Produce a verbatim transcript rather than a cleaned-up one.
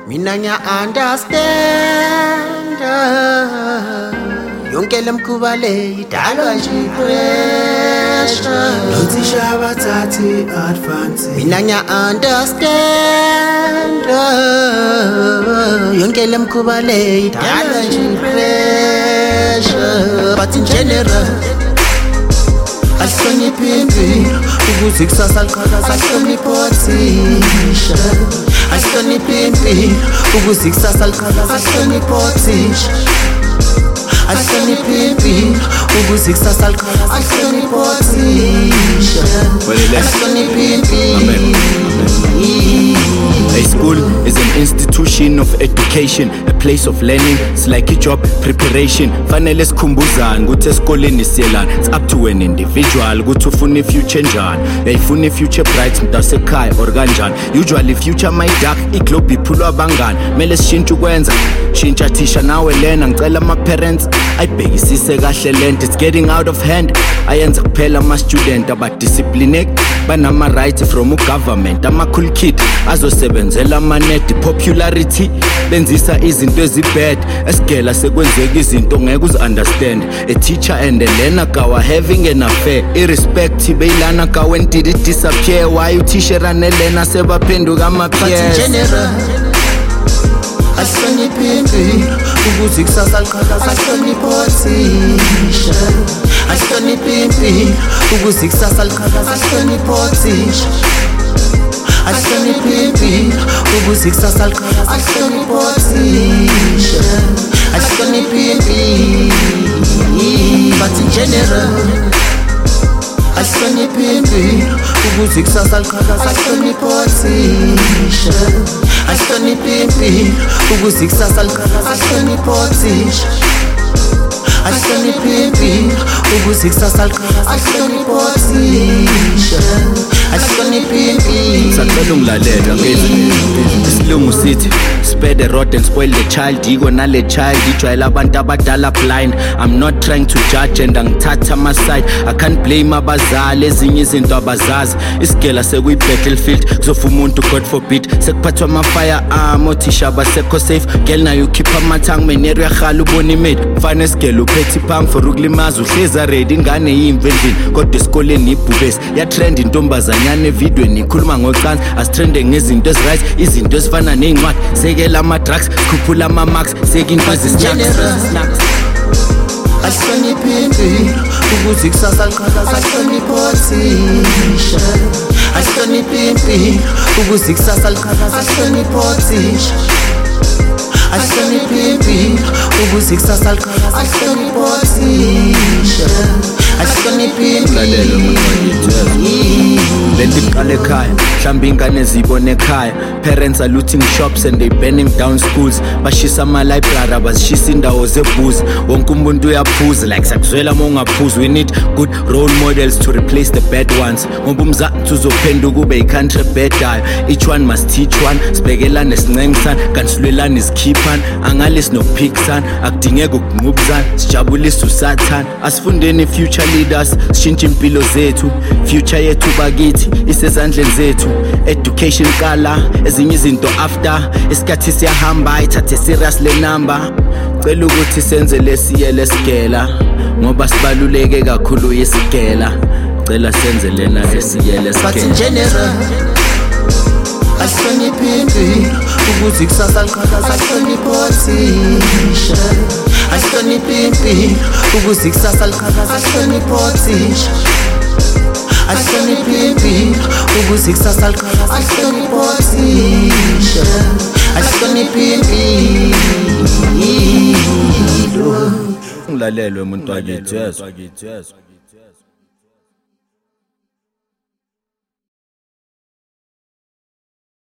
Mina ngiya understand yonke lemkhuba le idalwa nje pressure Nothisha abathathi advance Mina ngiya understand yonke lemkhuba le idalwa nje pressure but in general Ahloniphe impilo ukuze kusasa liqhakaza ahloniphe othisha Ahloniphe impilo ukuze kusasa liqhakaza ahloniphe othisha Ahloniphe impilo ukuze kusasa liqhakaza ahloniphe othisha Ahloniphe impilo. A school is an institution of education, a place of learning. It's like a job preparation. Fanele sikhumbuzane ukuthi esikoleni siyelana. It's up to an individual ukuthi ufuna ifuture njani. Uyayifuna ifuture bright mntasekhaya or kanjani. Usually future my dark iglobe iphulwa abangani. Mele sishintshe ukwenza. Shintsha thisha nawe lena ngicela ama parents ayibhekisise kahle lento. It's getting out of hand. Ayenza kuphela ama student abadisciplined banama rights from ugovernment. Ama cool kid azosebenzela amanet popularity benzisa izinto ezibad esigela sekwenzeka izinto ngeke uzi understand. A teacher and a learner kawa having an affair irrespect beyilana ka when did it disappear. Why you teacher and learner sebaphenduka ama peers. Ahloniphe impilo ukuze kusasa liqhakaza ahloniphe othisha Ahloniphe impilo ukuze kusasa liqhakaza ahloniphe othisha Ahloniphe impilo ukuze kusasa liqhakaza ahloniphe othisha Ahloniphe impilo but in general Ahloniphe impilo ukuze kusasa liqhakaza ahloniphe othisha Ahloniphe impilo ukuze kusasa liqhakaza ahloniphe othisha Ahloniphe impilo ukuze kusasa liqhakaza ahloniphe othisha Ahloniphe impilo. Sacela ungilalela ngezi isilungu sithi spare the rod and spoil the child. Yiko nale child ijwayela abantu abadala blind. I'm not trying to judge and angithatha my side. I can't blame abazali ezinye izinto abazazi. Isigela sekuyi battlefield kuzofa umuntu God forbid. Sekuphathwa ama firearm othisha abasekho safe. Girl now you keep my tongue menero yahala ubona imade. Fane isigela uphethe ipang for ukulimaza uhleza ready ingane yimvendini. Kodwa esikoleni ibhubesi ya trend intombazanyane evidweni ikhuluma ngocansi asitrende ngezinto eziright izinto ezifana nezincwadi sekela ama drugs khuphula ama marks sekinto ezisnacks. Ahloniphe impilo ukuze kusasa liqhakaza ahloniphe othisha Ahloniphe impilo ukuze kusasa liqhakaza ahloniphe othisha Ahloniphe impilo ukuze kusasa liqhakaza ahloniphe othisha Ahloniphe impilo. Lento iqala ekhaya mhlawumbe ingane zibone ekhaya. Parents are looting shops and they burning down schools. Bashisa ama library bazishisa indawo zebooze. Wonke umuntu uyaphuza like sakuzwela uma ungaphuza. We need good role models to replace the bad ones. Ngoba umzansi uzophenduka ube i-country bedayo. Each one must teach one. Sibekelane sincengisana kansilwelane izikhiphan. Angale sinokuphikisana akudingeka ukunqubuzana. Sijabulisa usathana. Asifundeni future leaders sishintshe impilo zethu. Future yethu bakithi isezandleni zethu. Education kala ezinye izinto after isikhathi siyahamba ithathe serious le number. Cela ukuthi senze lesiye lesigela ngoba sibaluleke kakhulu isigela. Cela senze lena lesiye lesigela. But in general ahloniphe impilo ukuze kusasa liqhakaza ahloniphe othisha Ahloniphe impilo ukuze kusasa liqhakaza ahloniphe othisha Ahloniphe impilo ukuze kusasa liqhakaza ahloniphe othisha Ahloniphe impilo. Ngilalelwe umuntu wakithi yezwa.